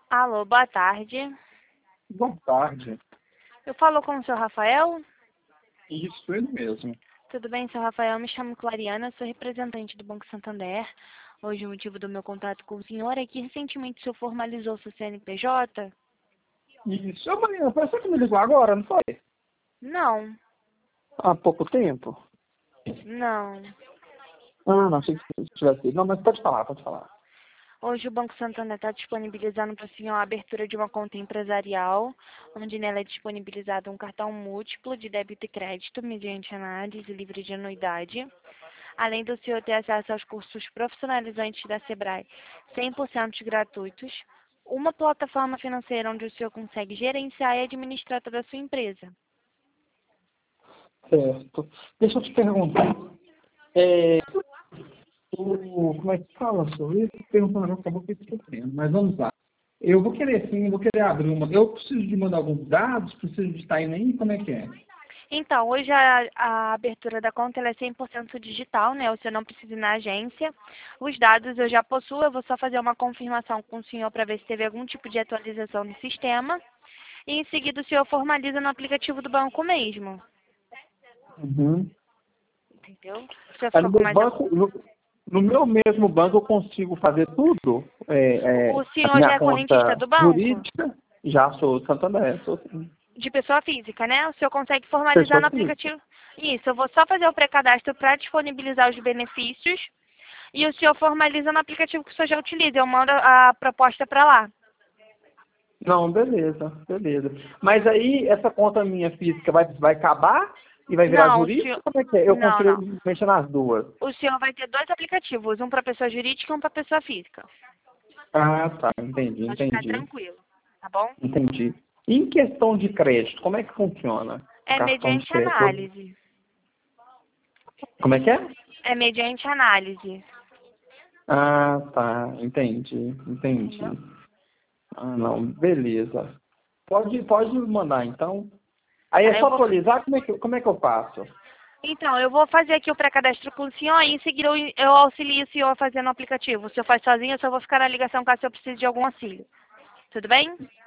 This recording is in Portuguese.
Alô, boa tarde. Boa tarde. Eu falo com o senhor Rafael? Isso, ele mesmo. Tudo bem, senhor Rafael? Me chamo Clariana, sou representante do Banco Santander. Hoje o motivo do meu contato com o senhor é que recentemente o senhor formalizou seu CNPJ? Isso. Ô, Marina, foi você que me ligou agora, não foi? Não, Há pouco tempo? não. Ah, não, achei que tivesse. Não, mas pode falar, pode falar. Hoje o Banco Santander está disponibilizando para o senhor a abertura de uma conta empresarial, onde nela é disponibilizado um cartão múltiplo de débito e crédito mediante análise livre de anuidade. Além do senhor ter acesso aos cursos profissionalizantes da Sebrae 100% gratuitos, uma plataforma financeira onde o senhor consegue gerenciar e administrar toda a sua empresa. Certo. Deixa eu te perguntar. Como é que fala sobre isso? Perguntando agora, acabou que eu esquecendo. Mas vamos lá. Eu vou querer sim, vou querer abrir uma. Eu preciso de mandar alguns dados, preciso de estar aí, como é que é? Então, hoje a abertura da conta ela é 100% digital, né? O senhor não precisa ir na agência. Os dados eu já possuo, eu vou só fazer uma confirmação com o senhor para ver se teve algum tipo de atualização no sistema. E em seguida o senhor formaliza no aplicativo do banco mesmo. Uhum. Entendeu? O senhor Aí ficou no com meu mais algum? banco, no meu mesmo banco eu consigo fazer tudo? O A senhor já minha é correntista conta do banco? jurídica, já sou Santander, sou sim. De pessoa física, né? O senhor consegue formalizar Pessoa no física. aplicativo. Isso, eu vou só fazer o pré-cadastro para disponibilizar os benefícios e o senhor formaliza no aplicativo que o senhor já utiliza. Eu mando a proposta para lá. Não, beleza, beleza. Mas aí essa conta minha física vai acabar e vai virar Não, o jurídica? senhor. Como é que é? Eu Não, não. consigo mexer nas duas. O senhor vai ter dois aplicativos, um para pessoa jurídica e um para pessoa física. Ah, tá, entendi, Pode ficar entendi, tranquilo, tá bom? entendi. E em questão de crédito, como é que funciona o É cartão de mediante crédito? análise. Como é que é? É mediante análise. Ah, tá, entendi, entendi. Entendeu? Ah, não, beleza. Pode mandar então. Aí é Tá, eu só vou. atualizar, como é que eu faço? Então, eu vou fazer aqui o pré-cadastro com o senhor e em seguida eu auxilio o senhor a fazer no aplicativo. O senhor faz sozinho, eu só vou ficar na ligação caso eu precise de algum auxílio. Tudo bem?